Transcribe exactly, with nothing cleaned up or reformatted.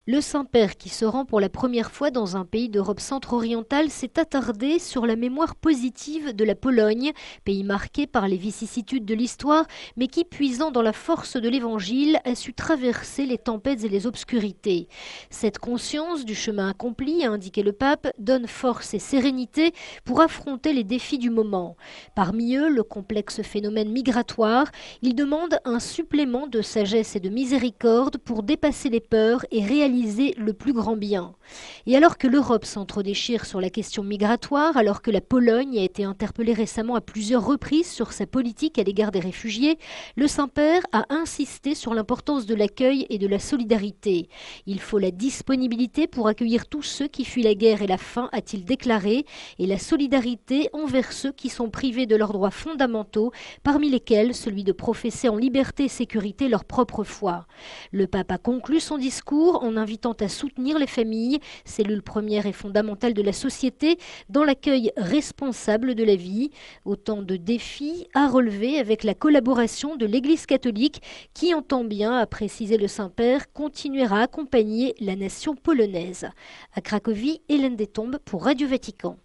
Le Saint-Père, qui se rend pour la première fois dans un pays d'Europe centre-orientale, s'est attardé sur la mémoire positive de la Pologne, pays marqué par les vicissitudes de l'histoire, mais qui, puisant dans la force de l'Évangile, a su traverser les tempêtes et les obscurités. Cette conscience du chemin accompli, a indiqué le pape, donne force et sérénité pour affronter les défis du moment. Parmi eux, le complexe phénomène migratoire. Il demande un supplément de sagesse et de miséricorde pour dépasser les peurs et réaliser le plus grand bien. Et alors que l'Europe s'entre-déchire sur la question migratoire, alors que la Pologne a été interpellée récemment à plusieurs reprises sur sa politique à l'égard des réfugiés, le Saint-Père a insisté sur l'importance de l'accueil et de la solidarité. Il faut la disponibilité pour accueillir tous ceux qui fuient la guerre et la faim, a-t-il déclaré, et la solidarité envers ceux qui sont privés de leurs droits fondamentaux, parmi lesquels celui de professer en liberté et sécurité leur propre foi. Le pape a conclu son discours en invitant à soutenir les familles, cellule première et fondamentale de la société, dans l'accueil responsable de la vie. Autant de défis à relever avec la collaboration de l'Église catholique qui entend bien, a précisé le Saint-Père, continuer à accompagner la nation polonaise. À Cracovie, Hélène Détombe pour Radio Vatican.